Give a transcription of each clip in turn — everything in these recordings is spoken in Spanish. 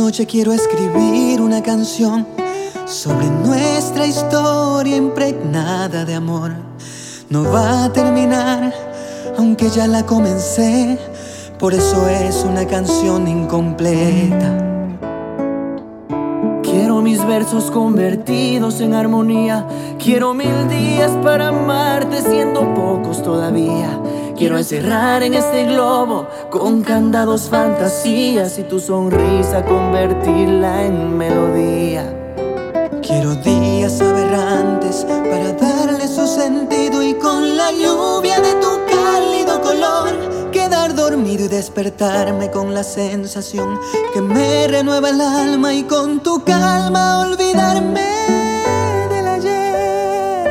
noche quiero escribir una canción sobre nuestra historia impregnada de amor. No va a terminar, aunque ya la comencé, por eso es una canción incompleta. Quiero mis versos convertidos en armonía. Quiero 1000 días para amarte siendo pocos todavía. Quiero encerrar en este globo con candados fantasías y tu sonrisa convertirla en melodía. Quiero días aberrantes para darle su sentido y con la lluvia de tu cálido color quedar dormido y despertarme con la sensación que me renueva el alma y con tu calma olvidarme del ayer.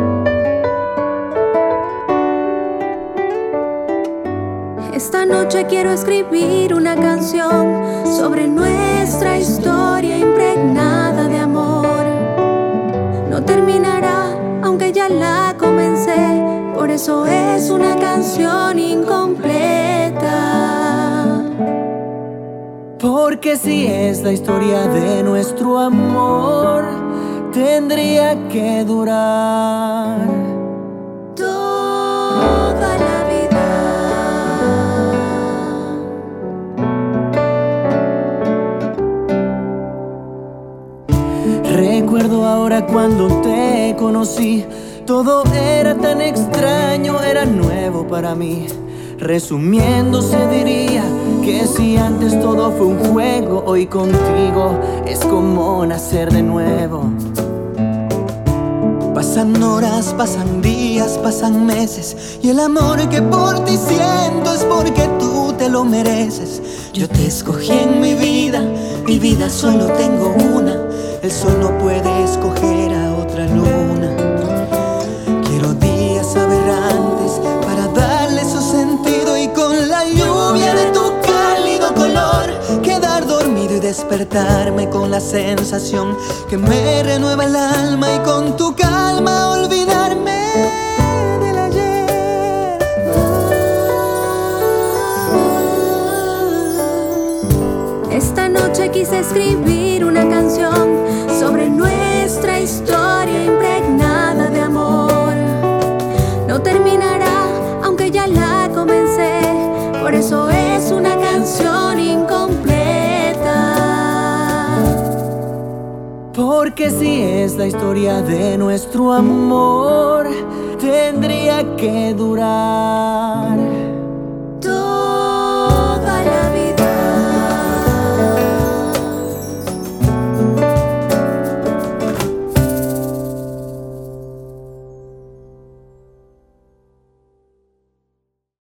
Esta noche quiero escribir una canción sobre nuestra historia impregnada de amor. No terminará, aunque ya la comencé, por eso es una canción incompleta. Porque si es la historia de nuestro amor, tendría que durar Toda la vida. Recuerdo ahora cuando te conocí, todo era tan extraño, era nuevo para mí. Resumiendo se diría que si antes todo fue un juego, hoy contigo es como nacer de nuevo. Pasan horas, pasan días, pasan meses y el amor que por ti siento es porque tú te lo mereces. Yo te escogí en mi vida solo tengo una. El sol no puede escoger a otra luna. Quiero días aberrantes para darle su sentido y con la lluvia de tu cálido color quedar dormido y despertarme con la sensación que me renueva el alma y con tu calma olvidarme del ayer. Esta noche quise escribir una canción sobre nuestra historia impregnada de amor. No terminará, aunque ya la comencé, por eso es una canción incompleta. Porque si es la historia de nuestro amor, tendría que durar